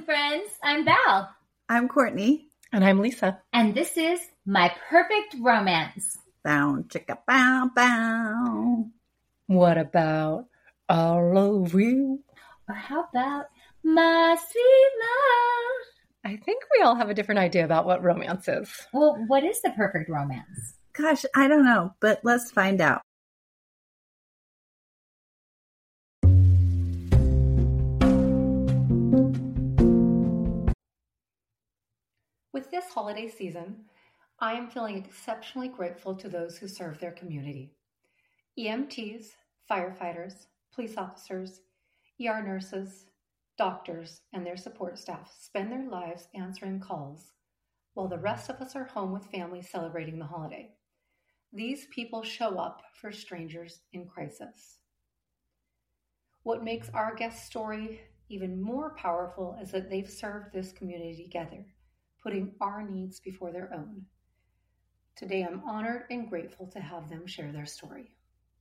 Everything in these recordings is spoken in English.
friends. I'm Val. I'm Courtney. And I'm Lisa. And this is My Perfect Romance. Bow, chicka, bow, bow. What about all of you? Or how about My Sweet Love? I think we all have a different idea about what romance is. Well, what is the perfect romance? Gosh, I don't know, but let's find out. With this holiday season, I am feeling exceptionally grateful to those who serve their community. EMTs, firefighters, police officers, ER nurses, doctors, and their support staff spend their lives answering calls, while the rest of us are home with families celebrating the holiday. These people show up for strangers in crisis. What makes our guest story even more powerful is that they've served this community together, putting our needs before their own. Today, I'm honored and grateful to have them share their story.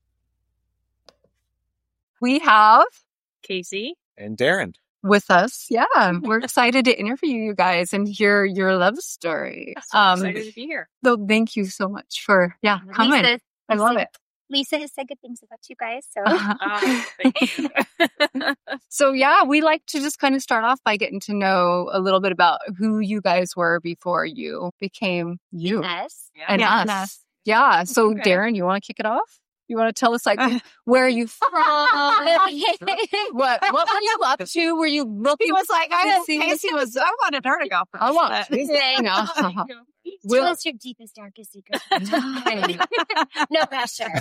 We have Casey and Darren with us. Yeah, we're excited to interview you guys and hear your love story. So excited to be here. So thank you so much for coming. I love it. Lisa has said good things about you guys. So, Thank you. So we like to just kind of start off by getting to know a little bit about who you guys were before you became you us. and us. Yeah. So Okay. Darren, you want to kick it off? You want to tell us where are you from? What were you up to? Were you looking? He was like, I wanted her to go first. I want. Tell us your deepest, darkest secret. No pressure.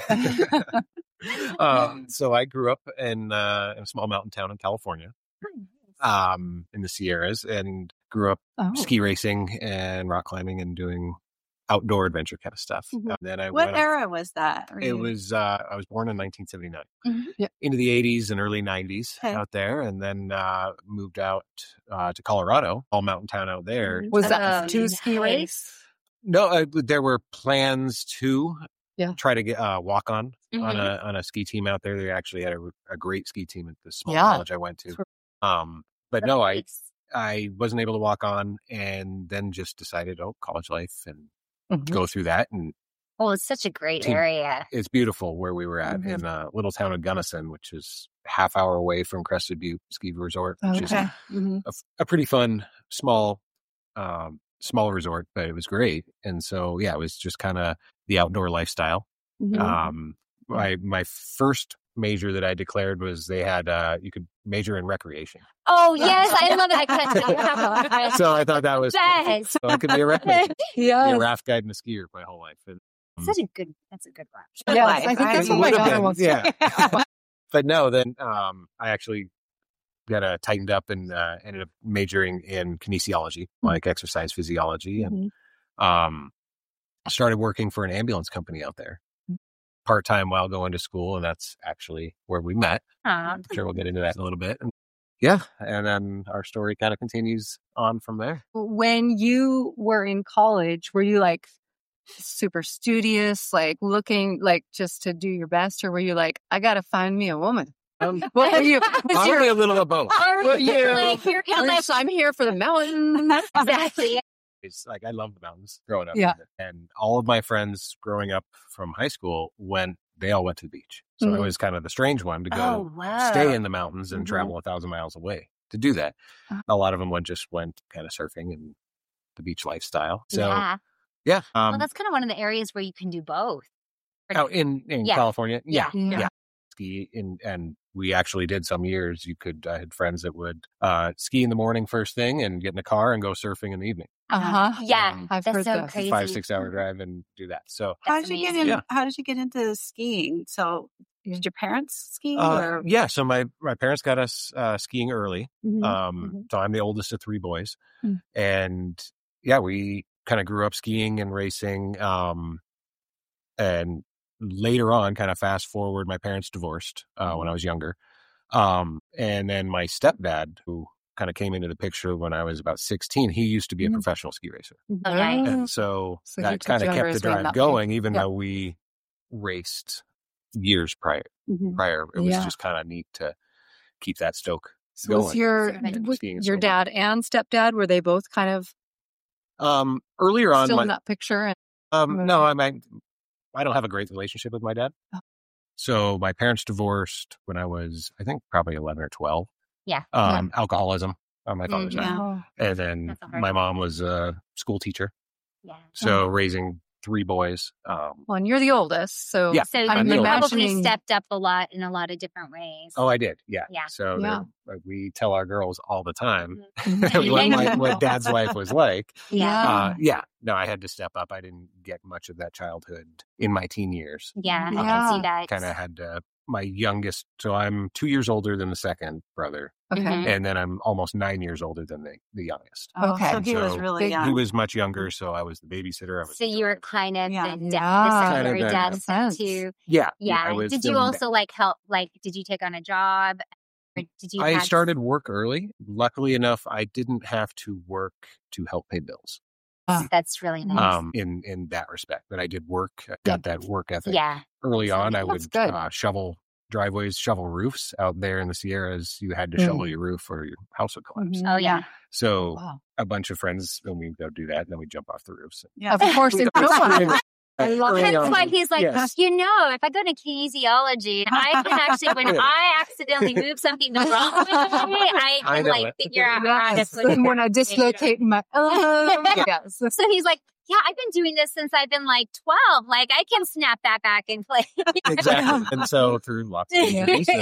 So I grew up in a small mountain town in California, in the Sierras, and grew up ski racing and rock climbing and doing outdoor adventure kind of stuff. Mm-hmm. Then What era was that? It was I was born in 1979, Yeah. into the 80s and early 90s out there, and then moved out to Colorado, all mountain town out there. Was that to ski race? No, there were plans to try to get walk on Mm-hmm. on a ski team out there. They actually had a great ski team at the small Yeah. college I went to. But no, I wasn't able to walk on, and then just decided, college life, and go through that. And It's such a great area. it's beautiful where we were at in a little town of Gunnison, which is half hour away from Crested Butte Ski Resort, which is a pretty fun small resort, but it was great. And so it was just kind of the outdoor lifestyle. My first major that I declared was they had you could major in recreation. Oh yes, I love it. So I thought that was Yes. so I could be a raft guide. Yeah. Be a raft guide and a skier my whole life. And, That's a good one. Yes, I think that's what my daughter wants to. Yeah. But no, then I actually got tightened up and ended up majoring in kinesiology, like exercise physiology, and started working for an ambulance company out there part-time while going to school. And that's actually where we met. I'm sure we'll get into that in a little bit. And and then our story kind of continues on from there. When you were in college, were you like super studious, like looking like just to do your best, or were you like, I gotta find me a woman? What were you? Probably a little of both. Were you? Like, here comes I'm here for the mountain. exactly. It's like I love the mountains growing up. Yeah. And all of my friends growing up from high school they all went to the beach. So I was kind of the strange one to go stay in the mountains and travel 1,000 miles away to do that. A lot of them went kind of surfing and the beach lifestyle. So Well, that's kind of one of the areas where you can do both. out in California. Yeah. Ski and we actually did some years. I had friends that would ski in the morning first thing and get in the car and go surfing in the evening. Yeah, I've that's heard so that. crazy. 5-6 hour drive and do that. So How did you get in? How did you get into skiing? So did your parents ski? Or? So my parents got us skiing early. So I'm the oldest of 3 boys, and we kind of grew up skiing and racing. And later on, kind of fast forward, my parents divorced when I was younger. And then my stepdad, who kind of came into the picture when I was about 16, he used to be a professional ski racer. Okay. And so So he that took kind you of under kept the his wing drive that way. going, even though we raced years prior. It was just kind of neat to keep that stoke going. Was your Skiing and your snowboarding. dad and stepdad, were they both kind of Earlier on, still in that picture? And no, I don't have a great relationship with my dad. Oh. So my parents divorced when I was, I think, probably 11 or 12. Yeah. Alcoholism on my father's side. Oh. And then That's a hard my one. mom was a school teacher. Yeah. So raising 3 boys. Well, and you're the oldest, so Yeah. So I'm you the probably imagining- stepped up a lot in a lot of different ways. Oh, I did. Yeah. Yeah. So Yeah. we tell our girls all the time Mhm. what dad's life was like. Yeah. No, I had to step up. I didn't get much of that childhood in my teen years. Yeah, I Yeah. can see that. Kind of had my youngest. So I'm 2 years older than the second brother. Okay. Mhm. And then I'm almost 9 years older than the youngest. Oh, Okay. So he was So really big- young. He was much younger, so I was the babysitter. I was So you were kind of Yeah. the Yeah. secondary Kinda dad makes sense. too. yeah. Yeah. I was Did you still- also like help? Like, did you take on a job? Or did you? I have- started work early. Luckily enough, I didn't have to work to help pay bills. That's really nice. In that respect, but I did work. I got that work ethic Yeah. early on. I That's would good. shovel driveways, shovel roofs out there in the Sierras. You had to shovel your roof or your house would collapse. Oh yeah. So Wow. a bunch of friends, and we go do that, and then we jump off the roofs. Yeah. Of course, it's no one. I love it. That's why he's like, Yes. you know, if I go to kinesiology, I can actually, when I accidentally move something the wrong way, I I can know like it. figure out how to Yes. put it. When I dislocate my yes. So he's like, yeah, I've been doing this since I've been like 12. Like I can snap that back in place. Exactly. And so through lots of Yeah. movies,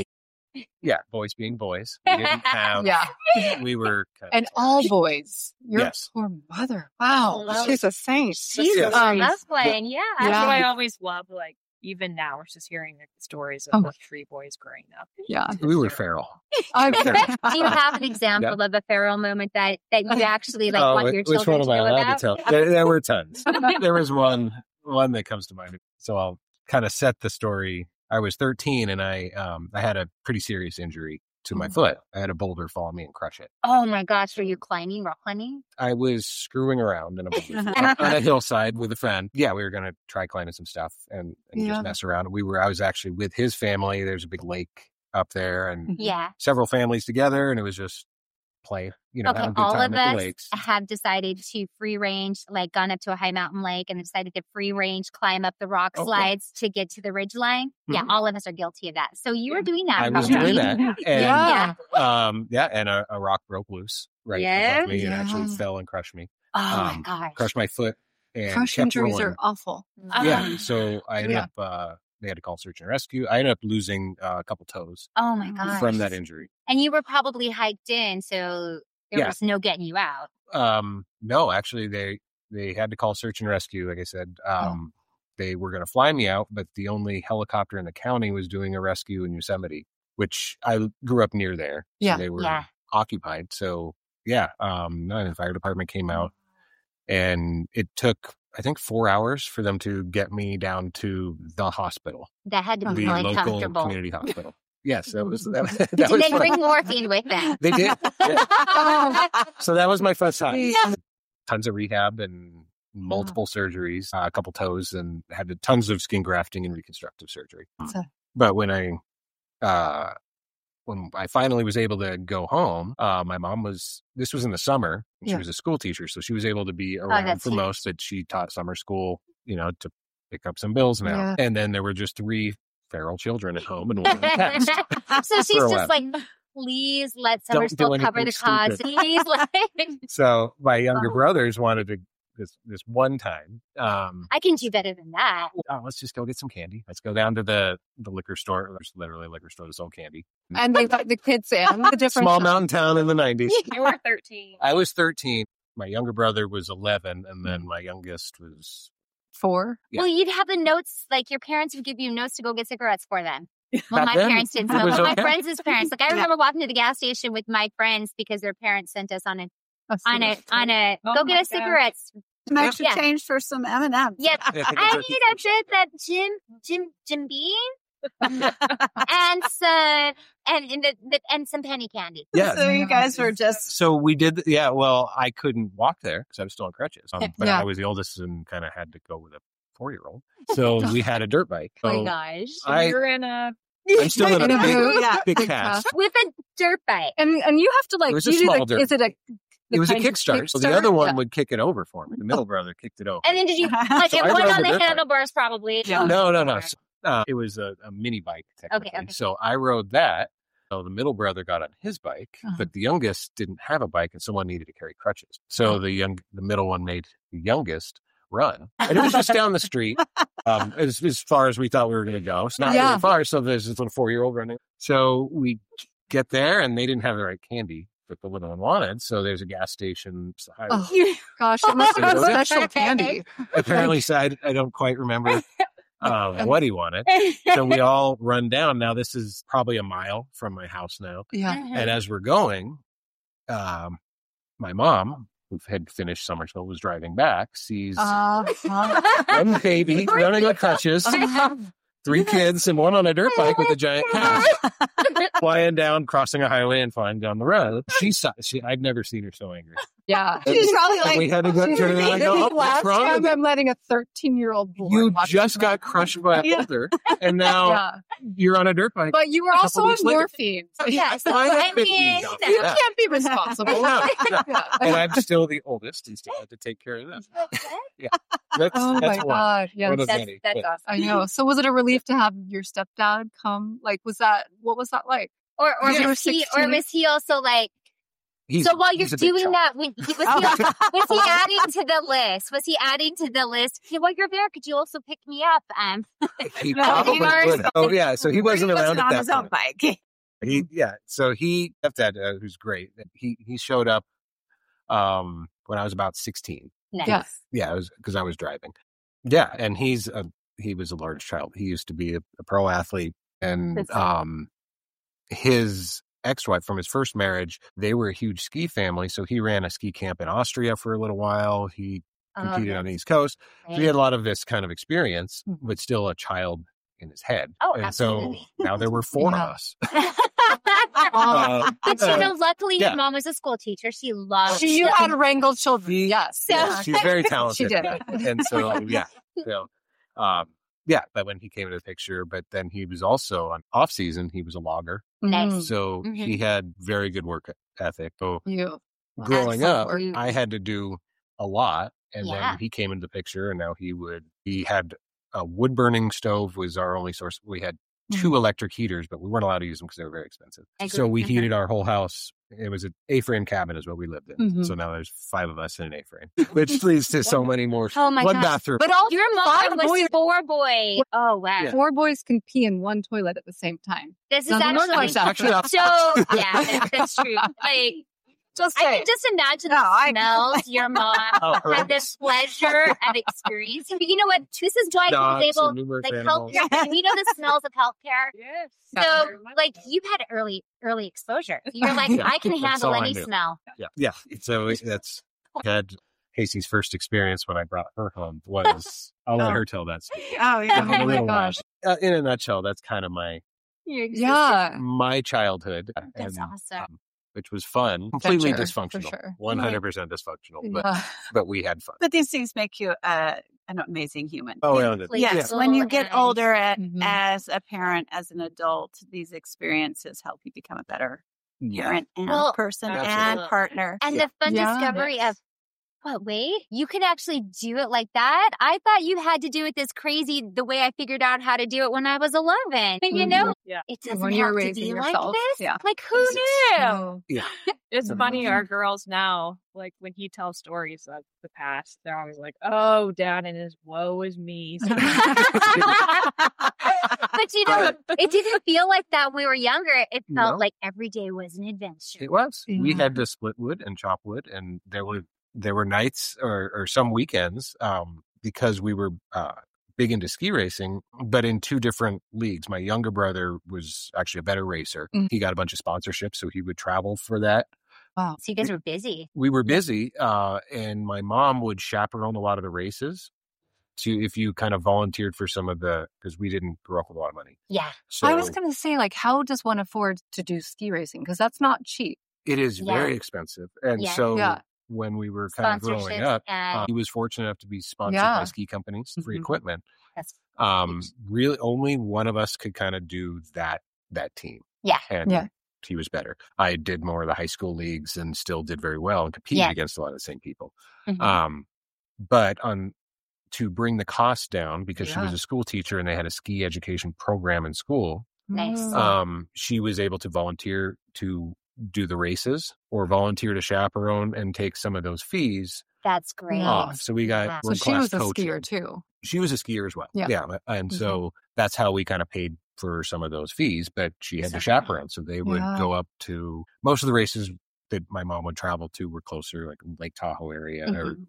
boys being boys, we didn't have. Yeah. We were kind of, And all boys. Your Yes. poor mother. Wow. Well, She's a saint. She's Yes. love playing. Yeah. That's Yeah. why I always love, like, even now, we're just hearing the stories of Oh. the 3 boys growing up. Yeah. we were feral. I'm Do you have an example of a feral moment that you actually like want your which one children am to I know allowed about? to tell? There were tons. There was one that comes to mind. So I'll kind of set the story. I was 13 and I had a pretty serious injury to my foot. I had a boulder fall on me and crush it. Oh my gosh, were you climbing, rock climbing? I was screwing around in a boulder on a hillside with a friend. Yeah, we were going to try climbing some stuff and Yeah. just mess around. I was actually with his family. There's a big lake up there and Yeah. several families together, and it was just play, have Okay, a good all time of at the us lakes. have decided to free range, like gone up to a high mountain lake and decided to free range climb up the rock Okay. slides to get to the ridge line. Yeah, Mhm. all of us are guilty of that. So you were doing that. I was probably. doing that. And, Yeah. and a rock broke loose right Yeah? above me and actually Yeah. fell and crushed me. Oh my Um, gosh. Crushed my foot and Crush kept injuries rolling. are awful. Yeah, so I ended Yeah. up, they had to call search and rescue. I ended up losing a couple toes Oh my gosh. from that injury. And you were probably hiked in, so there Yeah. was no getting you out. No, actually, they had to call search and rescue. Like I said, Oh. they were going to fly me out, but the only helicopter in the county was doing a rescue in Yosemite, which I grew up near there. So Yeah. they were Yeah. occupied. So the fire department came out, and it took, I think, 4 hours for them to get me down to the hospital, That had to be the really local comfortable. community hospital. Yes, that was that Did was they fun. bring morphine with them? They did. Yeah. Yeah. So that was my first time. Yeah. Tons of rehab and multiple surgeries, a couple toes, and had tons of skin grafting and reconstructive surgery. So- But when I finally was able to go home, my mom this was in the summer. She Yeah. was a school teacher, so she was able to be around that's for huge. most, but she taught summer school, to pick up some bills now. Yeah. And then there were just 3 feral children at home and one in the past. So she's For a just while. like, please let summer Don't do school cover the anything cost. stupid. Please let. So my younger brothers wanted to this one time. I can do better than that. Let's just go get some candy. Let's go down to the liquor store. There's literally a liquor store to sell candy. And they let the kids in. The different Small mountain town in the 90s. You were 13. I was 13. My younger brother was 11, and then my youngest was 4. Yeah. Well, you'd have the notes, like your parents would give you notes to go get cigarettes for them. Well, Back my then, parents didn't it smoke, was but my okay. friends' parents. Like I remember walking to the gas station with my friends because their parents sent us on a Oh go my get us gosh. cigarettes. An extra Yeah. change for some M&Ms. Yeah, I think I it need a bit that Jim Beam and some and some penny candy. Yeah. So you guys were just So we did. Yeah. Well, I couldn't walk there because I was still on crutches. But Yeah. I was the oldest and kind of had to go with a 4-year-old. So we had a dirt bike. Oh So my gosh. I- You're in a I'm still in In a a big, boot. Yeah. big Big cast. With a dirt bike. And you have to like, It was a do you do small the, dirt is it a, the It was a kind of kickstart. So the kickstart? other one Yeah. would kick it over for me. The middle brother kicked it over. And then did you, like, So it I went rode on the the dirt bike. handlebars probably. Yeah. No. It was a mini bike, technically. Okay. So I rode that. So the middle brother got on his bike, but the youngest didn't have a bike and someone needed to carry crutches. So the middle one made the youngest run. And it was just down the street, as far as we thought we were going to go. It's not Yeah. really far. So there's this little 4-year-old running. So we get there and they didn't have the right candy that the little one wanted. So there's a gas station. Oh, gosh, it must have been Yeah. special candy. Apparently, so I don't quite remember what he wanted. So we all run down. Now, this is probably a mile from my house now. Yeah. And as we're going, my mom, who had finished Somerville, was driving back, sees one baby running with crutches, 3 kids, and one on a dirt bike with a giant cast, flying down, crossing a highway, and flying down the road. I'd never seen her so angry. Yeah. She's probably And like, we had to go turn around and go, "Oh, Last what's wrong time with you? I'm letting a 13-year-old boy You watch just the- got crushed by a boulder, and now Yeah. you're on a dirt bike." But you were couple also on weeks later. morphine. So Yeah, so I I have been mean, eaten up. you Yeah. can't be responsible. No. Yeah. And I'm still the oldest and still have to take care of them. Yeah. That's Oh my one. God. Yes. One of that's, many. that's Yeah. awesome. I know. So was it a relief to have your stepdad come? Like, what was that like? Or You were was he 16? also like, He's- so while you're he's a big doing child. that, was he adding to the list? Was he adding to the list? Hey, while you're there, could you also pick me up? He No, probably he was- would. Oh, yeah. So he wasn't around on at his that own point. bike. So he stepdad, who's great. He showed up when I was about 16. Nice. Yeah. Yeah, it was because I was driving. Yeah, and he was a large child. He used to be a pro athlete, and That's his ex-wife from his first marriage, they were a huge ski family. So he ran a ski camp in Austria for a little while. He competed on the East Coast. So he had a lot of this kind of experience, but still a child in his head. Oh, and absolutely. so now there were 4 Yeah. of us. But luckily yeah. your mom was a school teacher. She loved You them. had wrangled children. Yes. So- Yeah, she's very talented. She did. And so, yeah. So, but when he came into the picture, but then he was also on off season, he was a logger. Nice. So Mhm. he had very good work ethic. So You. growing Excellent. up, I had to do a lot. And Yeah. then he came into the picture and now he had a wood burning stove was our only source. We had 2 electric heaters, but we weren't allowed to use them because they were very expensive. I So agree. we heated our whole house. It was an A-frame cabin is what we lived in. Mhm. So now there's 5 of us in an A-frame, which leads to so many more. Oh my one gosh. bathroom. But all Your mom 5 was boys, 4 boys. Oh, wow. Yeah. 4 boys can pee in one toilet at the same time. This is Doesn't work actually like that. Actually, so, yeah, that's true. Like, Just I can just imagine the smells your mom had the pleasure of experiencing. But you know what? Tusa's joint was dogs able, and numerous like, animals. healthcare. You know the smells of healthcare? Yes. So, like, you had early exposure. You're like, Yeah, I can that's handle all I any knew. smell. Yeah. So that's had Casey's first experience when I brought her home was, I'll let her tell that story. Oh, yeah. In a Oh my little while. gosh. In a nutshell, that's kind of Yeah. my childhood. That's and, awesome. which was fun. Completely Sure, dysfunctional. for sure. 100% dysfunctional. But, Yeah. but we had fun. But these things make you an amazing human. Oh, yeah. Playful Yes, when you get and- older Mhm. as a parent, as an adult, these experiences help you become a better parent and Well, person and absolutely. partner. And Yeah. the fun Yeah. discovery of, what, wait, you can actually do it like that? I thought you had to do it this crazy, the way I figured out how to do it when I was 11. And you know, Yeah. it doesn't When you're have to raising be like yourself. this. Yeah. Like, who knew? No. It's funny, our girls now, like when he tells stories of the past, they're always like, oh, Dad and his woe is me. But you know, it didn't feel like that when we were younger. It felt No. like every day was an adventure. It was. We Yeah. had to split wood and chop wood, and there were nights or some weekends because we were big into ski racing, but in 2 different leagues. My younger brother was actually a better racer. Mhm. He got a bunch of sponsorships, so he would travel for that. Wow. So you guys were busy. We were busy, and my mom would chaperone a lot of the races. If you kind of volunteered for some of because we didn't grow up with a lot of money. Yeah. So I was going to say, like, how does one afford to do ski racing? Because that's not cheap. it is Yeah. very expensive. And Yeah. so Yeah. when we were kind of growing Sponsorships up. and- He was fortunate enough to be sponsored Yeah. by ski companies for Mhm. equipment. That's Really only one of us could kind of do that team. Yeah. And Yeah. he was better. I did more of the high school leagues and still did very well and competed Yeah. against a lot of the same people. Mhm. But to bring the cost down, because she was Yeah. a school teacher and they had a ski education program in school, Nice. she was able to volunteer to do the races or volunteer to chaperone and take some of those fees That's great. off. So we got Yeah. So she world-class was a coaching. skier too. She was a skier as well. Yeah. And Mhm. so that's how we kind of paid for some of those fees, but she had to So- chaperone. So they would Yeah. go up to most of the races that my mom would travel to were closer, like Lake Tahoe area. Mhm.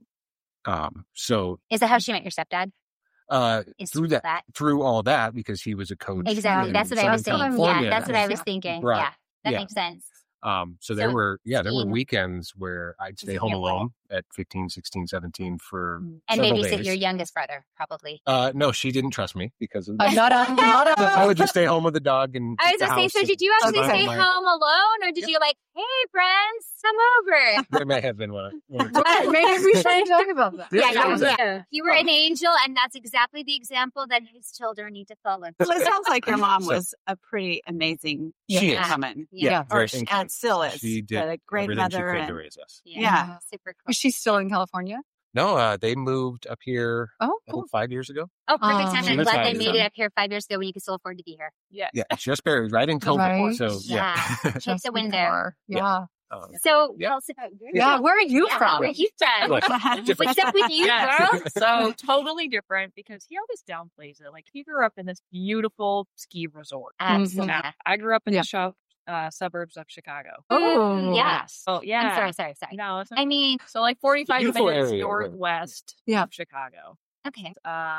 So Is that how she met your stepdad? Is through through all that, because he was a coach. Exactly. in That's what I was Southern saying. California. Yeah, that's what I was Yeah. thinking. Right. Yeah, that Yeah. makes sense. So there So were skiing- weekends where I'd stay home You're right. alone at 15, 16, 17 for And several babysit days. your youngest brother, probably. No, she didn't trust me because of Not I would just stay home with the dog and I was the gonna say, house so and did you actually survive stay my- home alone, or did you like, hey friends, come over? There may have been one. Maybe we should talk about that. Yeah. You were an angel, and that's exactly the example that his children need to follow. Well, it sounds like your mom So- was a pretty amazing She is. woman. Yeah. Or very- and still is. She did But a great everything she mother. could to And, raise us. Yeah. Super cool. Is she still in California? No, they moved up here Oh, I cool. think 5 years ago. Oh, perfect Oh, time. she I'm lives glad they out made here. it up here 5 years ago when you could still afford to be here. Yeah. Yeah, just buried right in COVID. Right. So yeah. Hit the window. before. Yeah. So Yeah. tell us about your Yeah. Where are you Yeah, from? where are you from? Look, What's up with you, Yeah. girl? So totally different because he always downplays it. Like he grew up in this beautiful ski resort. Absolutely. Now, I grew up in Yeah. the suburbs of Chicago. Oh, Yeah. So yeah. I'm sorry. No, it's I mean, so like 45 Beautiful minutes area, right. northwest Yeah. of Chicago. okay.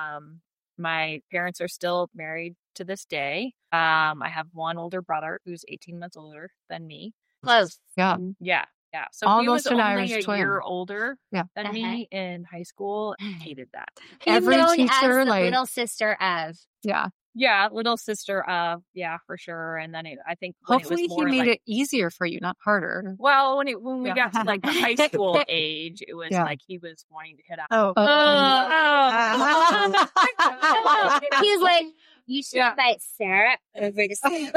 My parents are still married to this day. I have one older brother who's 18 months older than me. Close. Yeah. Yeah. So he was Almost an only Irish a twin. year older Yeah. than me in high school. Hated that. Every He's known teacher, as the like- little sister of. Yeah. Yeah, little sister of, yeah, for sure. And then I think when it was Hopefully he more, made like, it easier for you, not harder. well, when we Yeah. got to like the high school age, it was Yeah. like he was wanting to hit out. Oh. He was like, you should Yeah. invite Sarah over to see.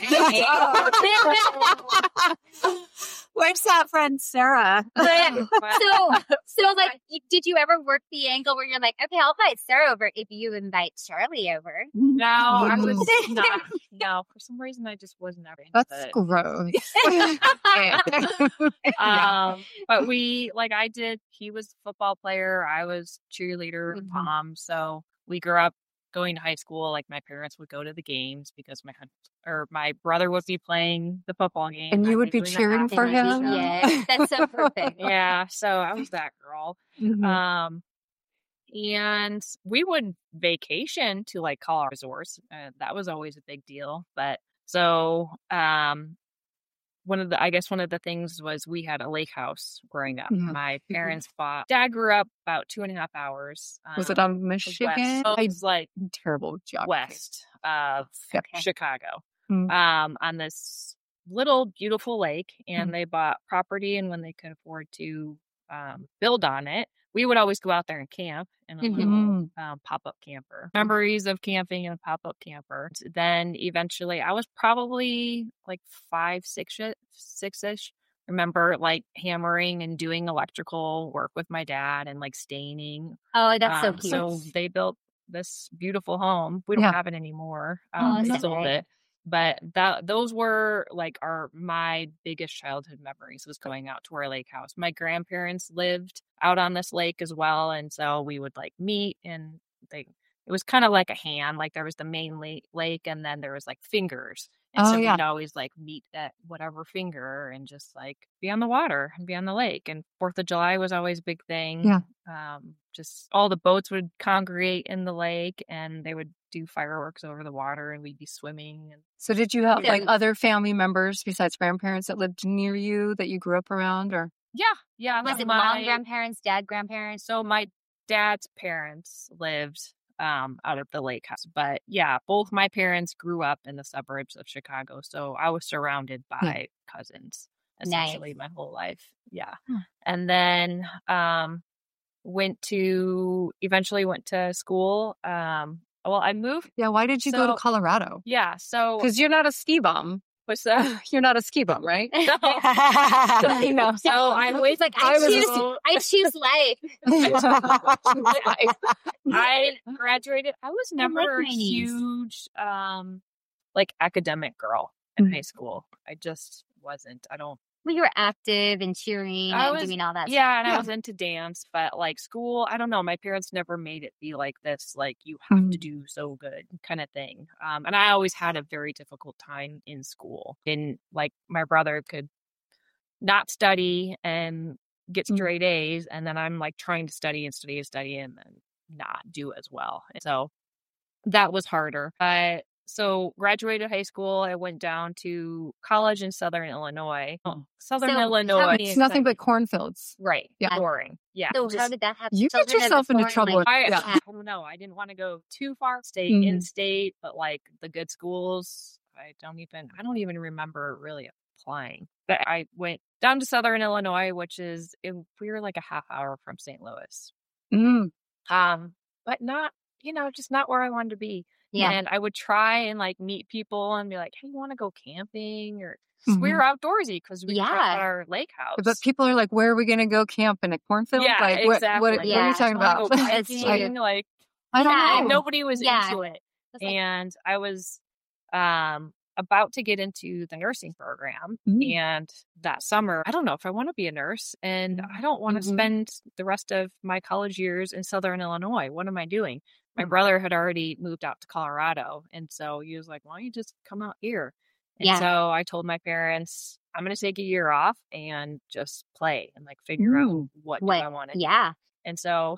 Where's that friend Sarah? So like, did you ever work the angle where you're like, okay, I'll invite Sarah over if you invite Charlie over? No, I was not. No, for some reason I just wasn't ever into That's it. gross. But he was a football player. I was cheerleader, Mhm. so we grew up going to high school. Like my parents would go to the games because my brother would be playing the football game. And you I'd would be doing the cheering for halftime him? show. Yes, that's so perfect. Yeah, so I was that girl. Mhm. And we would vacation to like Colorado resorts. That was always a big deal. But so, one of the things was we had a lake house growing up. Mhm. My parents Dad grew up about 2.5 hours. Was it on west. Michigan? So it was like I'm terrible with geography. west of Okay. Chicago, Mm. on this little beautiful lake, and Mm. they bought property. And when they could afford to build on it, we would always go out there and camp in a little Mhm. pop-up camper. Memories of camping in a pop-up camper. Then eventually, I was probably like 5, 6-ish. Remember like hammering and doing electrical work with my dad and like staining. Oh, that's so cute. So they built this beautiful home. We don't Yeah. have it anymore. Oh, They that's sold great. it. But those were like my biggest childhood memories, was going out to our lake house. My grandparents lived out on this lake as well, and so we would like meet, and it was kind of like a hand. Like there was the main lake, and then there was like fingers. And Oh, so yeah. we'd always like meet at whatever finger and just like be on the water and be on the lake. And 4th of July was always a big thing. Yeah. Just all the boats would congregate in the lake, and they would do fireworks over the water, and we'd be swimming. And So did you have Yeah. like other family members besides grandparents that lived near you that you grew up around, or? yeah, Was it my- mom grandparents, dad grandparents? So my dad's parents lived out of the lake house, but yeah, both my parents grew up in the suburbs of Chicago, so I was surrounded by cousins. essentially my whole life. Yeah. And then eventually went to school. Well, I moved. Yeah. Why did you go to Colorado? Yeah. So, Because you're not a ski bum. what's that? You're not a ski bum, right? No. You know. So I was like, I choose life. I graduated. I was never a my niece. huge like academic girl in high school. I just wasn't. Well, you were active and cheering and doing all that stuff. Yeah, and I was into dance, but like school, I don't know. My parents never made it be like this, like you have to do so good kind of thing. And I always had a very difficult time in school. And like my brother could not study and get straight A's, and then I'm like trying to study and then not do as well. And so that was harder. So graduated high school. I went down to college in Southern Illinois. Illinois. It's nothing but cornfields. Right. Yeah. Boring. Yeah. So how did that happen? You get yourself into trouble. I don't know. I didn't want to go too far in state, but like the good schools, I don't even remember really applying. But I went down to Southern Illinois, we were like a half hour from St. Louis. But not, just not where I wanted to be. Yeah. And I would try and like meet people and be like, hey, you want to go camping? Or we were outdoorsy because we were at our lake house. But people are like, where are we going to go camp? In a cornfield? Yeah, like, exactly. What are you talking about? Like, I don't know. Nobody was into it. And I was about to get into the nursing program. And that summer, I don't know if I want to be a nurse. And I don't want to spend the rest of my college years in Southern Illinois. What am I doing? My brother had already moved out to Colorado. And so he was like, why don't you just come out here? And so I told my parents, I'm going to take a year off and just play and like figure out what do I want to do. Yeah. And so,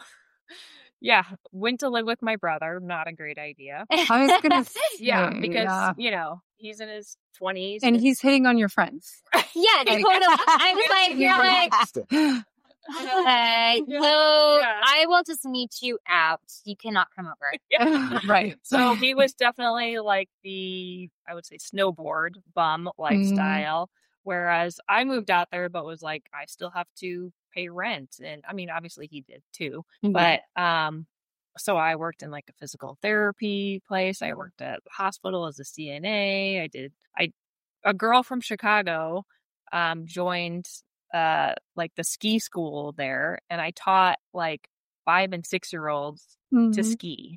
went to live with my brother. Not a great idea. I was going to say. Because, he's in his 20s. And he's hitting on your friends. Yeah, totally. I was like, you're like... Okay, I will just meet you out. You cannot come over. Right. So he was definitely like I would say, snowboard bum lifestyle. Whereas I moved out there, but was like, I still have to pay rent. And I mean, obviously he did too. But so I worked in like a physical therapy place. I worked at the hospital as a CNA. A girl from Chicago joined like the ski school there, and I taught like 5 and 6-year-olds to ski.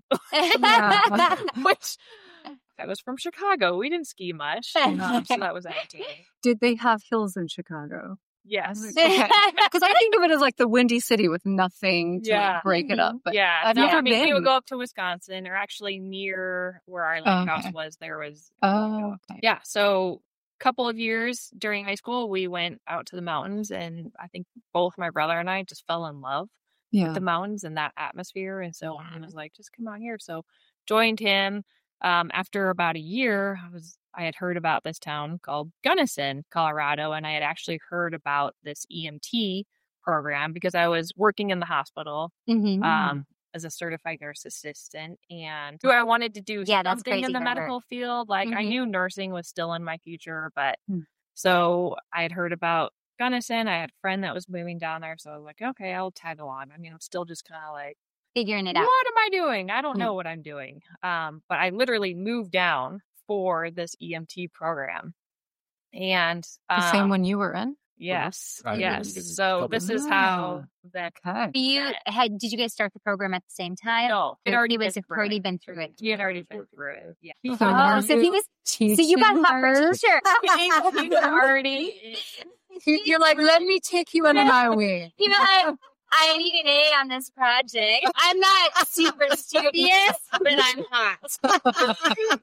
Which I was from Chicago. We didn't ski much, so that was entertaining. Did they have hills in Chicago? Yes. Because I think of it as like the Windy City with nothing to like, break it up. But I've never been. We would go up to Wisconsin, or actually near where our lake house was. There was. Yeah. So couple of years during high school, we went out to the mountains, and I think both my brother and I just fell in love with the mountains and that atmosphere. And so I was like, just come out here. So joined him. After about a year, I had heard about this town called Gunnison, Colorado, and I had actually heard about this EMT program because I was working in the hospital as a certified nurse assistant, and I wanted to do something in the medical field. Like I knew nursing was still in my future, but so I had heard about Gunnison. I had a friend that was moving down there, so I was like, okay, I'll tag along. I mean, I'm still just kind of like figuring it out. What am I doing? I don't know what I'm doing. But I literally moved down for this EMT program, and the same one you were in. Yes. So this is how that. Did you guys start the program at the same time? No, it already been through it. He had already been through it. Yeah. So he was. So you got hot for teacher. Already. You're like, let me take you under my wing. You know, I need an A on this project. I'm not super studious, but I'm hot.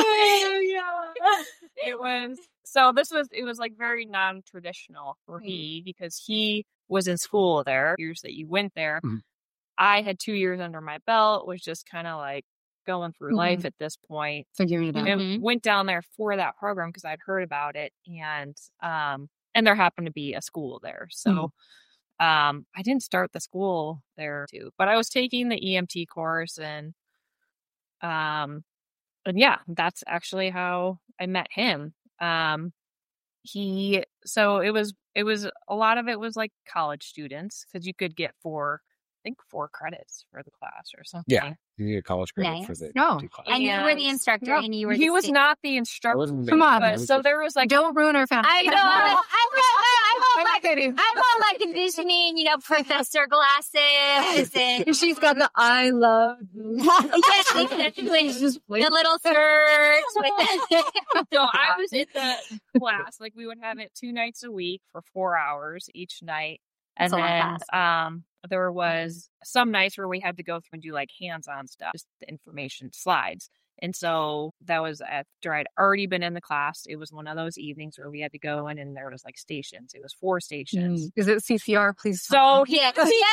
It was. So it was like very non-traditional for me because he was in school there, years that you went there. I had 2 years under my belt, was just kind of like going through life at this point. Figuring it out. And went down there for that program because I'd heard about it, and there happened to be a school there. So I didn't start the school there too, but I was taking the EMT course, and that's actually how I met him. So it was a lot of it was like college students because you could get 4 credits for the class or something. Yeah. You need a college credit for Nice. the Oh. two class. And you were the instructor, and you were. He the was sta- not the instructor. Come on. But, so there was like Don't ruin our family. I know. I like it. want like envisioning, professor glasses and She's got the I love. the little skirts with So I was in the class. Like we would have it 2 nights a week for 4 hours each night. And That's a lot then there was some nights where we had to go through and do like hands-on stuff, just the information slides. And so that was after I'd already been in the class. It was one of those evenings where we had to go in and there was like stations. It was 4 stations. Is it CPR? Please. So yeah.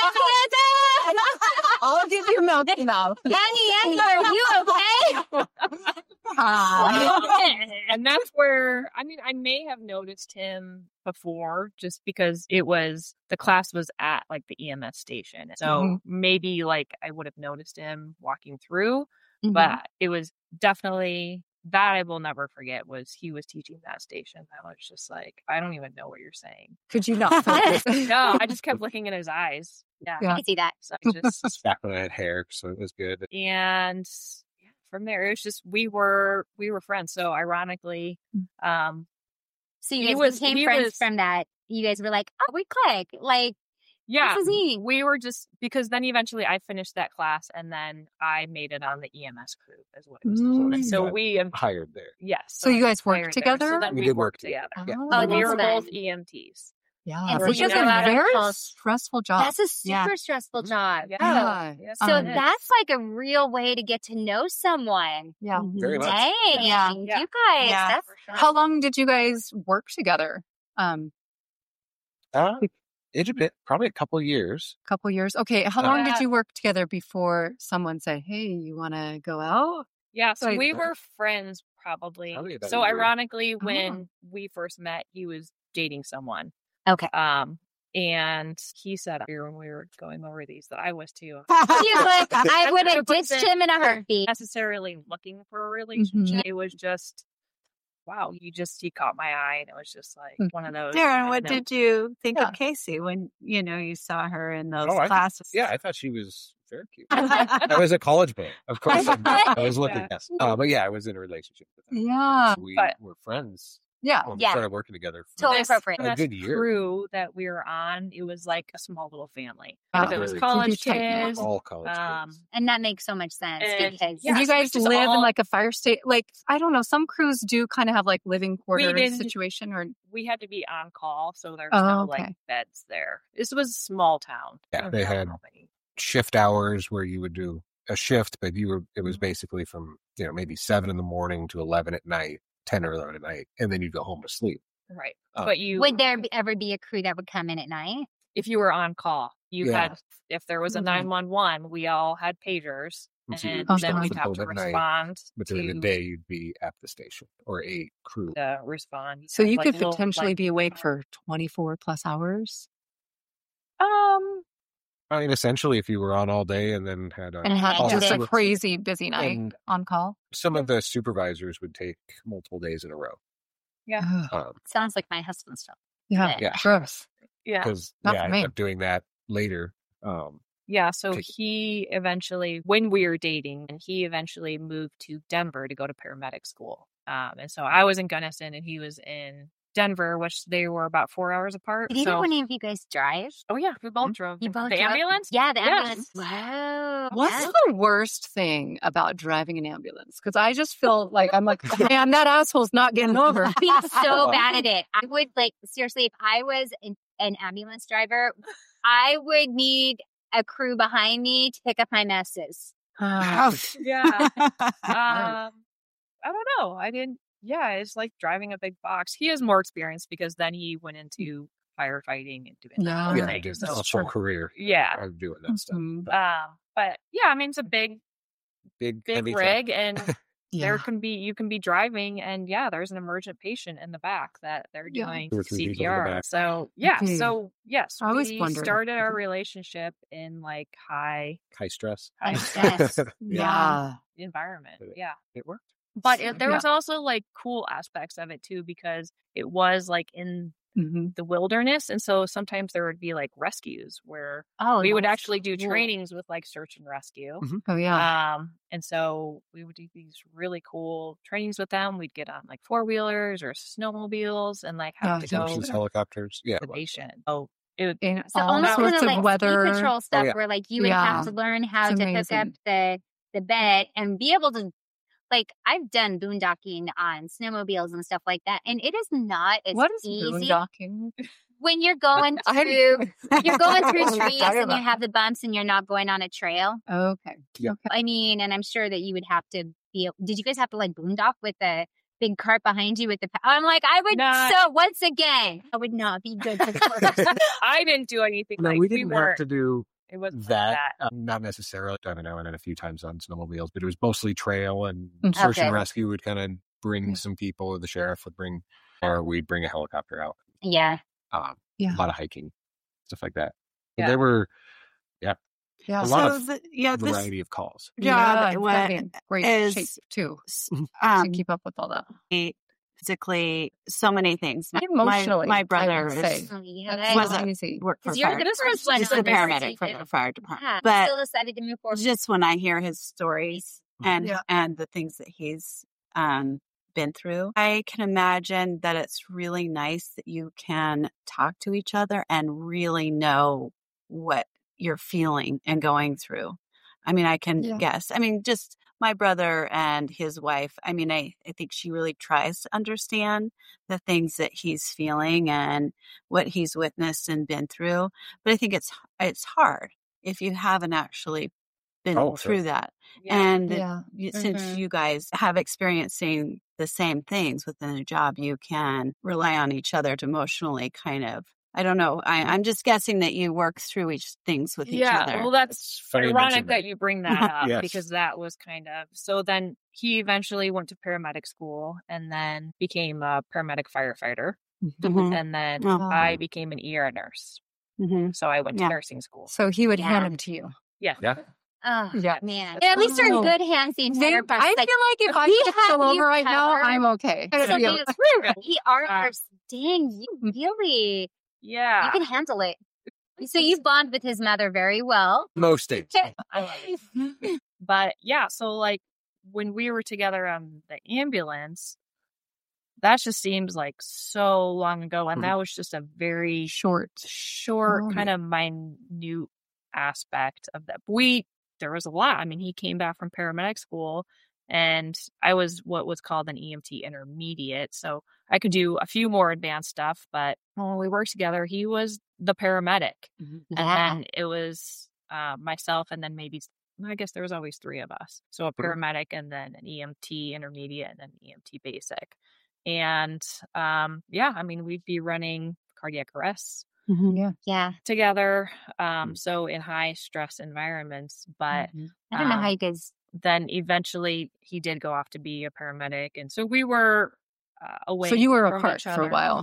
I'll give you mouth to mouth. Annie, are you okay? and that's where, I may have noticed him before just because the class was at like the EMS station. So maybe like I would have noticed him walking through, but it was definitely that I will never forget was he was teaching that station. I was just like, I don't even know what you're saying. Could you not focus? No, I just kept looking in his eyes. Yeah. I can see that. So I just, Back when I had hair, so it was good. and from there, it was just, we were friends. So ironically, So you guys became friends from that. You guys were like, oh, we click. Like, yeah, this is he. we were just, because then eventually I finished that class and then I made it on the EMS crew is what it was called. And so got we, hired there. yes. So you guys worked hired there. together? So then We we did work worked together. Yeah. Oh, we that's were fun. both EMTs. Yeah, And which so is you a know that very close- stressful job. That's a super stressful job. Yeah. Yeah. So Um, that's like a real way to get to know someone. Yeah. Very much. Dang, Yeah. you guys. Yeah. That's For sure. How long did you guys work together? It's a bit, probably a couple years. Couple years. Okay. How long did Yeah. you work together before someone said, "Hey, you want to go out"? Yeah, so Like- we were friends probably. Probably about So a year. ironically, when we first met, he was dating someone. okay. And he said when we were going over these that I was too. You would, I would have ditched him in a heartbeat. Necessarily looking for a relationship. It was just, wow, he caught my eye, and it was just like one of those. Darren, what did you think Yeah. of Casey when you saw her in those Oh, classes? I thought she was very cute. I was a college boy, of course. I was looking at this. But yeah, I was in a relationship with her. Yeah. We But- were friends. Yeah. Well, we Yeah. started working together for Totally This appropriate. a good year. crew that we were on, it was like a small little family. Wow. If it was Really college tight knit. kids, All college kids. And that makes so much sense And- because Yeah, Did you so we guys just live in all- like a fire state? Like, I don't know. Some crews do kind of have like living quarters didn't- situation or. we had to be on call, so there's Oh, no okay. like beds there. This was a small town. Yeah, There they was had- not many. Shift hours where you would do a shift, but it Mm-hmm. was basically from, maybe 7 in the morning to 11 at night, 10 or 11 at night, and then you'd go home to sleep. Right. Oh. But you would there ever be a crew that would come in at night? if you were on call, you Yeah. had, if there was a 911, we all had pagers, And so you and would then start we'd the have boat to at night, respond but during the to day you'd be at the station or a crew. respond. So Have, you like, could little, potentially like, be awake for 24 plus hours I mean, essentially, if you were on all day and then had and had all just a the- crazy busy night and on call. some of the supervisors would take multiple days in a row. Ugh. Sounds like my husband's job. Yeah. Yeah. Gross. yeah. Because Not I for ended me. up doing that later. Yeah, so Okay. he eventually, when we were dating, and he eventually moved to Denver to go to paramedic school. And so I was in Gunnison and he was in Denver, which they were about 4 hours apart. Did either So, one of you guys drive? oh yeah, we both drove. You both the drove? ambulance? Yeah, the Yes. ambulance. Wow. What's Yeah. the worst thing about driving an ambulance? Because I just feel like I'm like, man, that asshole's not getting over. I'd be so bad at it. I would seriously, if I was an ambulance driver, I would need a crew behind me to pick up my messes. Yeah. I don't know. I didn't. Yeah, it's like driving a big box. He has more experience because then he went into firefighting and doing Yeah. that. Yeah, I thing. did So, a full career. yeah. I'm doing that stuff. Mhm. But yeah, I mean, it's a big Big big heavy truck. rig, and Yeah. you can be driving, and yeah, there's an emergent patient in the back that they're Yeah. doing 2 or 3 people in the CPR. back. So yeah, Okay. so yes, I always we wondered. started our relationship in like high High stress. High stress. Yeah. environment. But Yeah, It worked. But there was also like cool aspects of it too, because it was like in the wilderness. And so sometimes there would be like rescues where we would actually do trainings with like search and rescue. Oh, yeah. And so we would do these really cool trainings with them. We'd get on like 4-wheelers or snowmobiles and like have to go helicopters. Yeah. Oh, it would be So all almost sorts kind of of like weather. ski patrol stuff where like you would have to learn how It's to hook up amazing. the bed and be able to, like, I've done boondocking on snowmobiles and stuff like that, and it is not as What is easy boondocking? when you're going through trees and you have the bumps and you're not going on a trail. Okay. Yeah. Okay. I mean, and I'm sure that you would have to be. Did you guys have to like boondock with the big cart behind you with the? I'm like, I would. So once again, I would not be good for the I didn't do anything. No, like we didn't have to do it wasn't that. like that. Not necessarily. I know, and then a few times on snowmobiles, but it was mostly trail and search and rescue would kind of bring some people. The sheriff would bring, or we'd bring a helicopter out. Yeah. A lot of hiking, stuff like that. But Yeah. there were, Yeah. a lot of this variety of calls. job it's gotta be in great is, shape too to um, keep up with all that. physically, so many things. Emotionally, my I brother would say. Oh, yeah. That's wasn't not easy. worked for 'Cause you're fire. the first one He's the on this paramedic for season. the fire department. Yeah, But still decided to move forward. just when I hear his stories and the things that he's been through, I can imagine that it's really nice that you can talk to each other and really know what you're feeling and going through. I mean, I can guess. I mean, just my brother and his wife, I mean, I think she really tries to understand the things that he's feeling and what he's witnessed and been through. But I think it's hard if you haven't actually been through that. And since you guys have experiencing the same things within a job, you can rely on each other to emotionally kind of, I don't know. I'm just guessing that you work through things with each other. Yeah, well, that's funny you ironic mention that you bring that up Yes. because that was kind of so. Then he eventually went to paramedic school and then became a paramedic firefighter, and then I became an ER nurse. So I went to nursing school. So he would hand them to you. Yeah. Oh, Yeah. man. At least you're in good hands the entire I feel like if I could still over right now, I'm okay. So ERers, dang, you really, you can handle it. So you bond with his mother very well. Most days. But yeah, so like when we were together on the ambulance, that just seems like so long ago. And that was just a very short kind of minute aspect of that. There was a lot. I mean, he came back from paramedic school and I was what was called an EMT intermediate. So I could do a few more advanced stuff, but when we worked together, he was the paramedic. And then it was myself and then maybe, I guess there was always 3 of us. So a paramedic and then an EMT intermediate and then EMT basic. And I mean, we'd be running cardiac arrests together. So in high stress environments, but I don't know how you guys. Then eventually he did go off to be a paramedic. And so we were away. So you were from apart each for other. a while.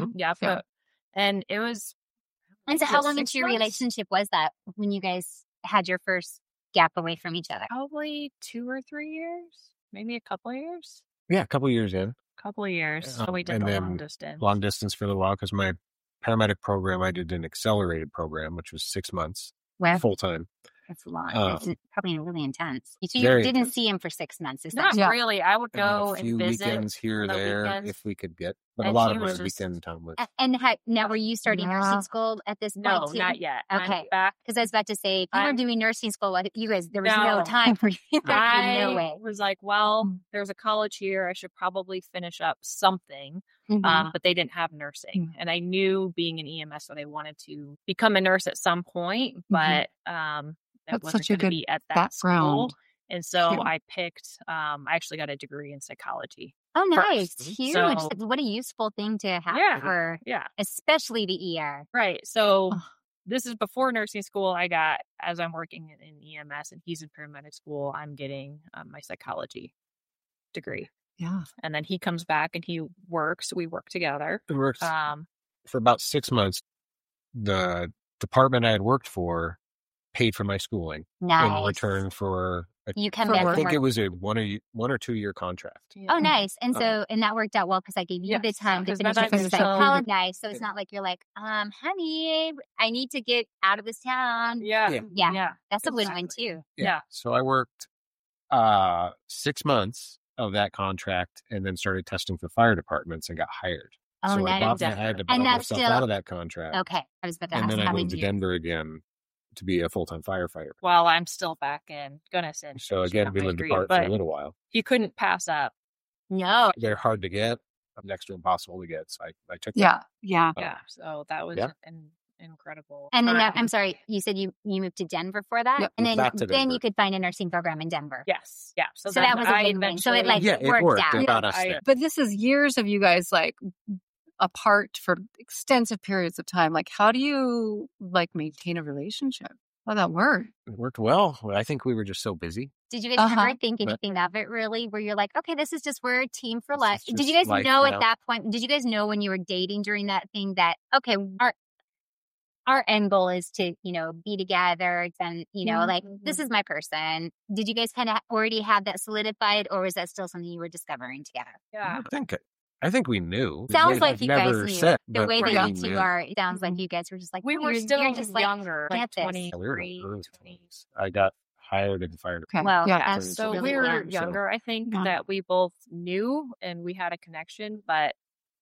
And it was. And so how long into your relationship was that when you guys had your first gap away from each other? Probably 2 or 3 years, maybe a couple of years. Yeah, a couple of years in. Couple of years. So we did and the then long distance. Long distance for a little while because my paramedic program, I did an accelerated program, which was 6 months full time. That's a lot. It's probably really intense. So you Very didn't intense. see him for 6 months. Not really. I would go a few and visit weekends here or the there weekends. if we could get, but a And lot he of was it just- weekend time was. And now were you starting nursing school at this point No, too? not yet. I'm Okay. back. Because I was about to say, if you were I'm- doing nursing school, you guys, there was No. no time for you. No I way. was like, well, there's a college here. I should probably finish up something. Mhm. But they didn't have nursing. And I knew being an EMS that I wanted to become a nurse at some point, but that That's wasn't such a going to good be at that background. school. And so Yeah. I picked, I actually got a degree in psychology. Oh, nice. first. Huge. So- What a useful thing to have Yeah. for, Yeah. especially the ER. Right. So Ugh. this is before nursing school. I got, as I'm working in EMS and he's in paramedic school, I'm getting my psychology degree. Yeah. And then he comes back and he works. We work together. It worked Um, for about 6 months. The department I had worked for paid for my schooling in Nice. return for You come For back work. I from think it work. was a 1 or 2 year contract. Oh, nice. And so, and that worked out well because I gave you the Yes, time to 'cause finish by your the time finish you up. psychology. Nice. So it's not like you're like, honey, I need to get out of this town. Yeah. Yeah. That's a win-win Exactly. too. Yeah. So I worked 6 months of that contract and then started testing for fire departments and got hired. Oh, so nice. I had to And buy that's myself still- out of that contract. Okay. I was about to And ask then I how moved did to you? Denver again to be a full-time firefighter. While I'm still back in Gunnison. So finishing again, up we my lived degree, apart for a but little while. he couldn't pass up. No. They're hard to get. I'm next to impossible to get. So I took Yeah. Yeah. Yeah. So that was Yeah. an incredible. And then time. I'm sorry, you said you moved to Denver for that? Yep. And then Back to then you Denver. could find a nursing program in Denver. Yes. Yeah. So, So then that was a I win-win. So it, eventually- like, Yeah, it worked worked. out. It got us I- there. But this is years of you guys like apart for extensive periods of time. Like, how do you like maintain a relationship? How that work? It worked well. I think we were just so busy. Did you guys ever think But- anything of it really? Where you're like, okay, this is just, we're a team for This life. is Did just you guys life know at now. that point, did you guys know when you were dating during that thing that, okay, our end goal is to, be together and, like, this is my person. Did you guys kind of already have that solidified or was that still something you were discovering together? Yeah. I think we knew. Sounds We like had you guys never knew. said, The but way we that you knew. two are, it sounds like you guys were just like, We oh, were you're still just like, younger, like get this. 23, Yeah, we were in our early 20. 20s. I got hired in fire Okay. Well, yeah. that's So really we were young. younger. I think Yeah. that we both knew and we had a connection, but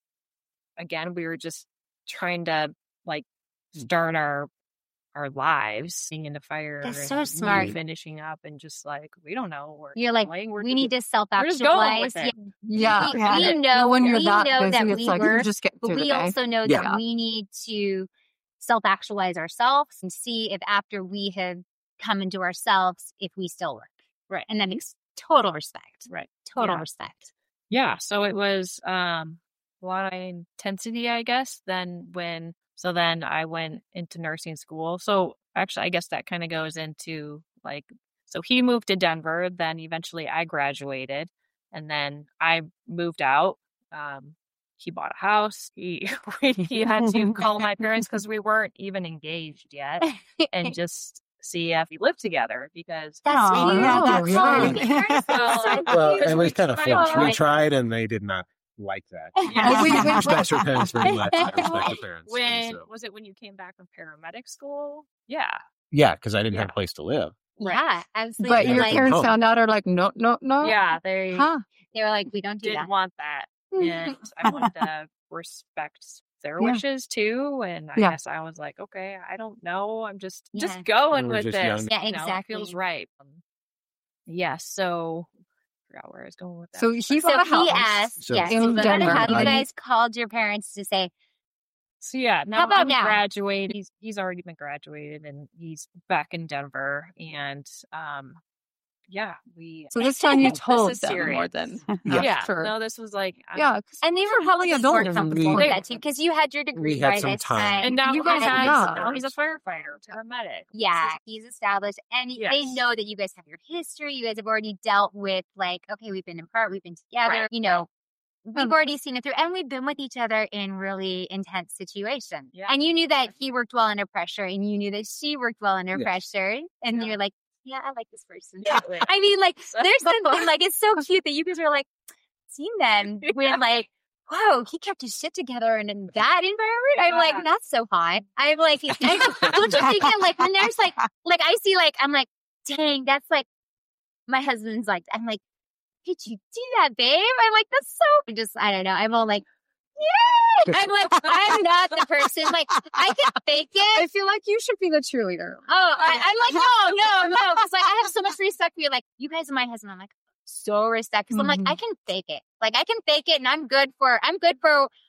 again, we were just trying to like start our lives, being into fire. That's and so smart. Finishing up and just like we don't know. You're like, we need to We're just going self-actualize. with it. Yeah. We know when you're we that know busy, that it's we like were, you just get but through the we day. also know Yeah. that we need to self-actualize ourselves and see if after we have come into ourselves, if we still work. Right. And that makes total respect. Right. Total Yeah. respect. Yeah. So it was a lot of intensity, I guess. Then I went into nursing school. So actually, I guess that kind of goes into like, so he moved to Denver, then eventually I graduated and then I moved out. He bought a house. He had to call my parents because we weren't even engaged yet and just see if we lived together because That's Oh, cute. yeah, That's that's cute. really- Parents are so Well, cute. and we kind of flipped. We Right. tried, and they did not like that. Yeah. We- I respect your parents very much. I respect your parents. when and so- was it when you came back from paramedic school? Yeah. yeah, because I didn't have Yeah. a place to live. Yeah, absolutely. But your like, parents home. found out are like, no. Yeah. They Huh. they were like, we don't do didn't that. want that. And I wanted to respect their Yeah. wishes too. And I Yeah. guess I was like, okay, I don't know. I'm just Yeah. going We were with just this. young. Yeah, You know, it exactly. feels right. Yes. So I forgot where I was going with that. So he So bought a he house. asked, So- yes, In he bought a Denver. house. You And- guys called your parents to say, So yeah, now How about I'm now? graduated. He's already been graduated and he's back in Denver. And yeah, So this time you This told is them more serious. than yeah. for No, this was like yeah. 'cause and they were probably probably adult more and comfortable with we- that too, because you had your degree We had by some this time. time. And now You guys had- yeah. now he's a firefighter, paramedic. Yeah, he's established, and they Yes. know that you guys have your history. You guys have already dealt with, like, okay, we've been apart, we've been together. Right. We've already seen it through, and we've been with each other in really intense situations. Yeah. And you knew that he worked well under pressure, and you knew that she worked well under Yes. pressure, and Yeah. you're like, yeah, I like this person. Yeah. I mean, like, there's something like it's so cute that you guys are like seeing them when like, whoa, he kept his shit together and in that environment. I'm like, Yeah. that's so hot. I'm like, don't you think I'm like when there's like I see like I'm like, dang, that's like my husband's like I'm like, did you do that, babe? I'm like, that's so just I don't know. I'm all like, yeah. I'm like, I'm not the person. Like, I can fake it. I feel like you should be the cheerleader. Oh, I'm like, no. Because like, I have so much respect for you. Like, you guys are my husband. I'm like, so respect. Because I'm like, I can fake it. Like, I can fake it, and I'm good for. I'm good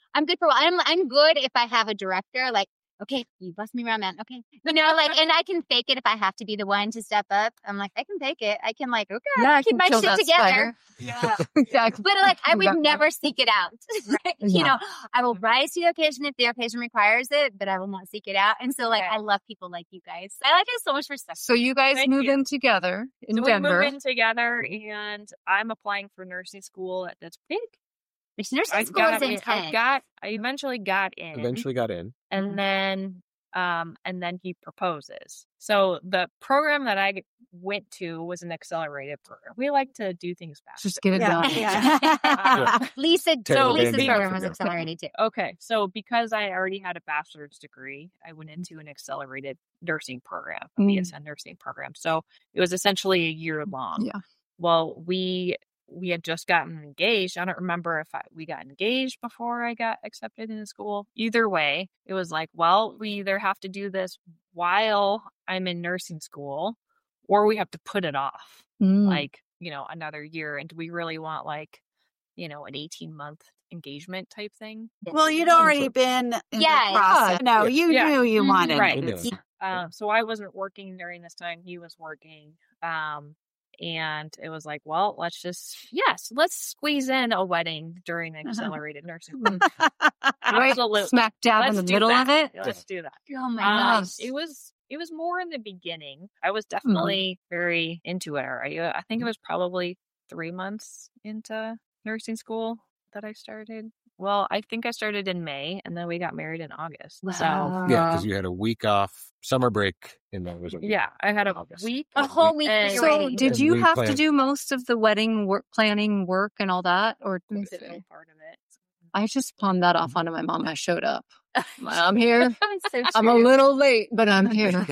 if I have a director. Like, okay, you bust me around, man. Okay, like, and I can fake it if I have to be the one to step up. I'm like, I can fake it. I can like, okay, Yeah, I keep can my kill shit that together. spider. Yeah. Exactly. But like, I would That- never seek it out. Right? Yeah. I will rise to the occasion if the occasion requires it, but I will not seek it out. And so, like, Okay. I love people like you guys. I like it so much for stuff. So you guys Thank move you. in together in So Denver. we moved in together, and I'm applying for nursing school at this big. Which nursing I school is got in. intense. I eventually got in, Eventually got in. and then And then he proposes. So the program that I went to was an accelerated program. We like to do things fast. Just get it done. Lisa's program was accelerated too. Okay. So because I already had a bachelor's degree, I went into an accelerated nursing program, a BSN nursing program. So it was essentially a year long. Yeah. Well, we had just gotten engaged. I don't remember if we got engaged before I got accepted into school. Either way, it was like, well, we either have to do this while I'm in nursing school or we have to put it off like, another year. And do we really want like, an 18-month engagement type thing? Well, you'd already been in the process. No, you knew you wanted it. So I wasn't working during this time. He was working. And it was like, well, let's squeeze in a wedding during accelerated nursing. Absolutely. Smack dab in the middle of it. Let's do that. Oh my gosh. It was more in the beginning. I was definitely very into it. I think it was probably 3 months into nursing school that I started. Well, I think I started in May, and then we got married in August. Wow. So yeah, because you had a week off, summer break, and that was I had a whole week. So did you have to do most of the wedding planning work and all that, or part of it? I just pawned that off onto my mom. I showed up. I'm here. So I'm a little late, but I'm here.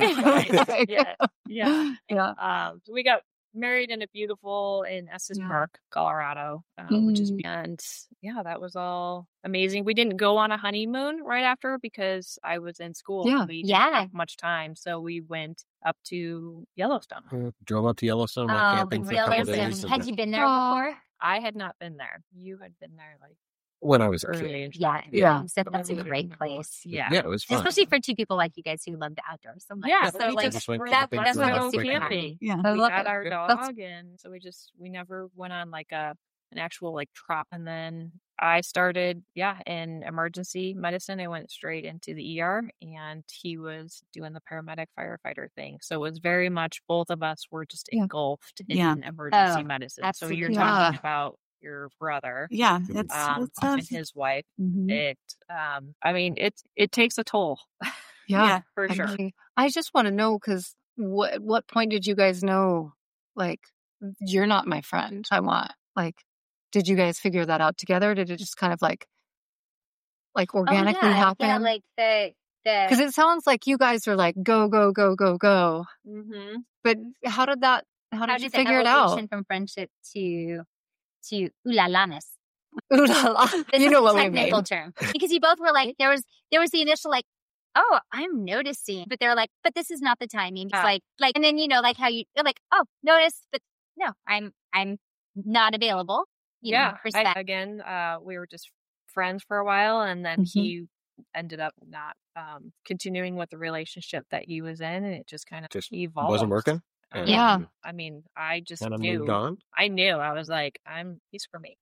Yeah. So we got married in Estes Park, Colorado, which is, and that was all amazing. We didn't go on a honeymoon right after because I was in school. We didn't have much time, so we went up to Yellowstone. Drove up to Yellowstone, camping for a couple days. Had you been there before? I had not been there. You had been there when I was early. Yeah. That's a great place. Yeah, it was fun. Especially for two people like you guys who love the outdoors so much. Yeah, so that's why I was camping. Yeah, we had our dog, and so we never went on like an actual like trip. And then I started, in emergency medicine. I went straight into the ER, and he was doing the paramedic firefighter thing. So it was very much both of us were just engulfed in emergency medicine. Absolutely. So you're talking about your brother, it's and his wife. It takes a toll. Yeah, for sure. I just want to know, because what point did you guys know, like, you're not my friend? Did you guys figure that out together? Did it just kind of like organically happen? Yeah, like because it sounds like you guys are like go go go go go. But how did you figure it out? From friendship to ooh-la-la-ness. Ooh-la-la. You know what we mean. Technical term. Because you both were like, there was the initial like, oh, I'm noticing. But they're like, but this is not the timing. It's like, and then, like how you're like, oh, notice, but no, I'm not available. We were just friends for a while, and then he ended up not continuing with the relationship that he was in, and it just kind of evolved. Wasn't working? Yeah. I mean, I just kind of knew. Moved on? I knew. I was like, he's for me.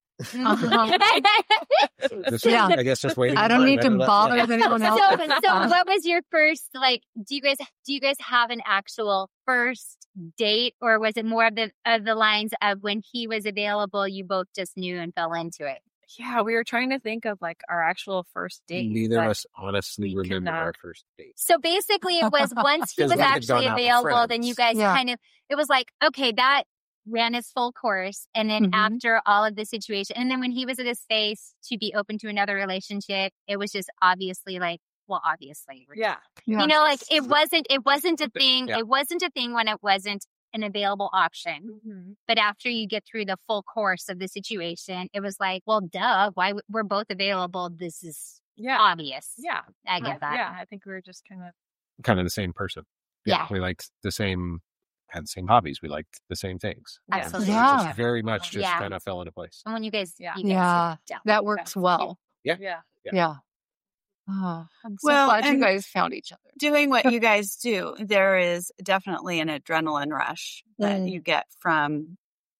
I guess just waiting. I don't need to bother with anyone else. So what was your first, like, do you guys have an actual first date, or was it more of the lines of when he was available, you both just knew and fell into it? Yeah, we were trying to think of like our actual first date. Neither of us honestly remember our first date. So basically it was once he was actually available, then you guys kind of, it was like, okay, that ran its full course. And then after all of the situation, and then when he was at a space to be open to another relationship, it was just obviously like, well, obviously. Yeah. Like it wasn't a thing. Yeah. It wasn't a thing when it wasn't an available option. But after you get through the full course of the situation, it was like, well, duh, why we're both available. This is obvious. Yeah. I get that. Yeah. I think we were just kind of the same person. Yeah. We liked had the same hobbies. We liked the same things. Absolutely. Yeah. Just very much just kind of fell into place. And when you guys, that works well. Yeah. Oh, I'm so glad you guys found each other. Doing what you guys do, there is definitely an adrenaline rush that you get from,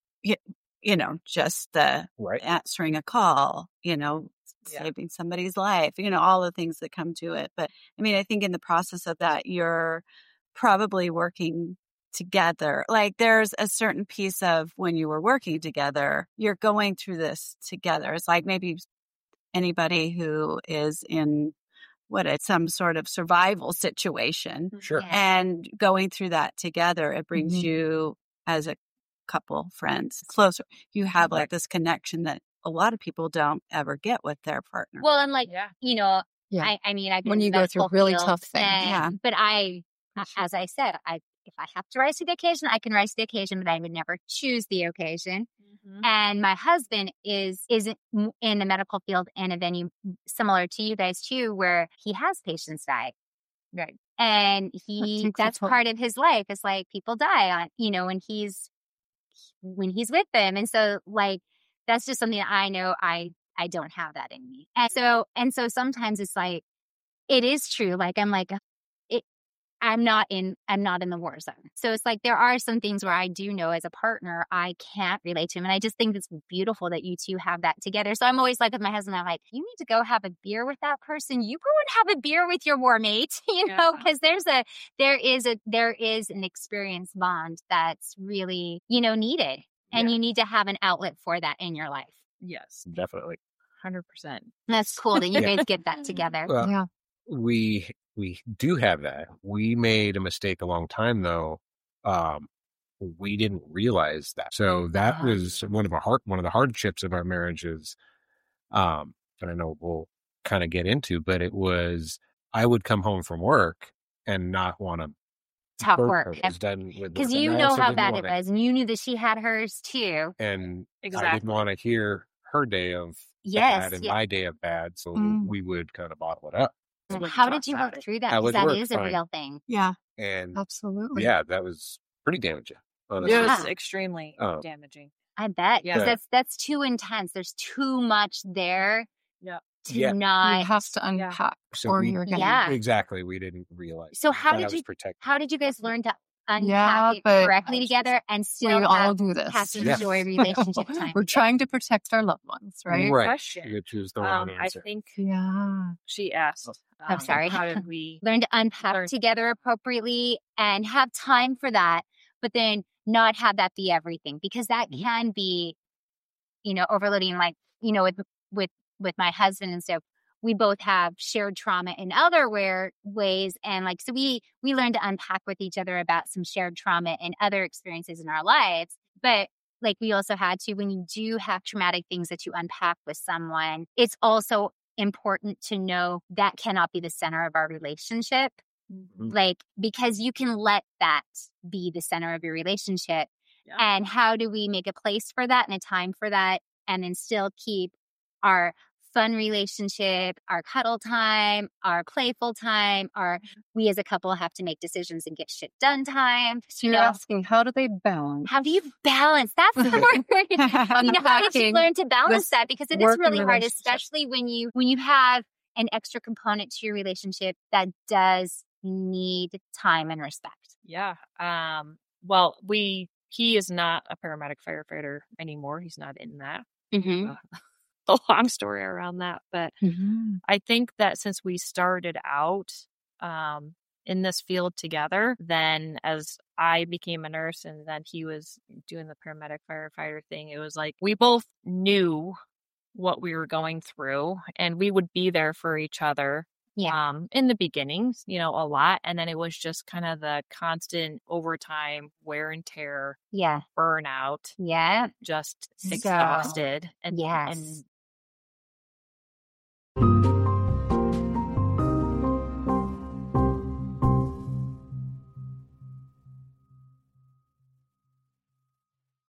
just the answering a call, saving somebody's life, all the things that come to it. But I mean, I think in the process of that, you're probably working together. Like there's a certain piece of when you were working together, you're going through this together. It's like maybe anybody who is in some sort of survival situation. Sure. Yeah. And going through that together, it brings you as a couple, friends, closer. You have like this connection that a lot of people don't ever get with their partner. Well, and like, Yeah. you know, Yeah. I mean, I've been When in you the go through medical really field, tough things. Yeah. But as I said, if I have to rise to the occasion, I can rise to the occasion, but I would never choose the occasion. And my husband is in the medical field in a venue similar to you guys too, where he has patients die. Right. And that's toll. part of his life. It's like people die on, you know, when he's with them. And so like, that's just something that I know I don't have that in me. And so sometimes it's like, it is true. Like, I'm like, I'm not in the war zone. So it's like, there are some things where I do know as a partner, I can't relate to him. And I just think it's beautiful that you two have that together. So I'm always like with my husband, I'm like, you need to go have a beer with that person. You go and have a beer with your war mate, you know, because there is an experience bond that's really, you know, needed. And you need to have an outlet for that in your life. Yes. Definitely. 100%. That's cool that you guys get that together. Well, Yeah. we do have that. We made a mistake a long time though. We didn't realize that. So that was one of the hardships of our marriages. And I know we'll kind of get into, but it was, I would come home from work and not want to Talk work. Because you know how bad it was, and you knew that she had hers too. And I Exactly. didn't want to hear her day of Yes, bad and yeah. my day of bad. So we would kind of bottle it up. And Like, how talk did you about work it. through that? That Because would that work is a fine. real thing. Yeah. And Absolutely. yeah, that was pretty damaging. Honestly. It was Yeah. extremely Oh. damaging. I bet. Yeah. Because that's too intense. There's too much there Yeah. to Yeah. not. You have to unpack So or we- you're gonna Yeah. Exactly. We didn't realize. So that. how Thought I did was you protected. how did you guys learn to Yeah, unpack it but correctly together and we still all have do this. have to Yeah. enjoy relationship time? We're trying to protect our loved ones, right? Right. Question. Which is the wrong I answer. think Yeah. she asked. I'm sorry. How did we? Learn to unpack Learn. together appropriately and have time for that, but then not have that be everything, because that can be, you know, overloading. Like, you know, with my husband and stuff, we both have shared trauma in other ways. And like, so we learned to unpack with each other about some shared trauma and other experiences in our lives. But like, we also had to, when you do have traumatic things that you unpack with someone, it's also important to know that cannot be the center of our relationship. Like, because you can let that be the center of your relationship. Yeah. And how do we make a place for that and a time for that, and then still keep our fun relationship, our cuddle time, our playful time, our we as a couple have to make decisions and get shit done time. So you're asking, how do they balance? How do you balance? That's the word. You know, how did you Unpacking learn to balance this that? Because it is work really hard, relationship. especially when you have an extra component to your relationship that does need time and respect. Yeah. Well, he is not a paramedic firefighter anymore. He's not in that. Mm-hmm. A long story around that, but I think that since we started out in this field together, then as I became a nurse and then he was doing the paramedic firefighter thing, it was like we both knew what we were going through and we would be there for each other. Yeah. In the beginnings, you know, a lot. And then it was just kind of the constant overtime, wear and tear, Yeah. burnout, Yeah. just So- exhausted. And, Yes. and